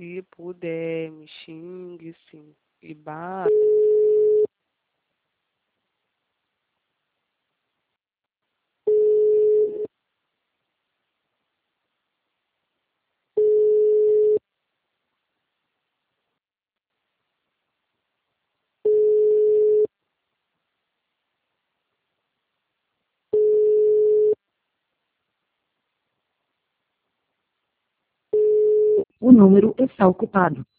se puder, me xingue, sim. E bata. O número está ocupado.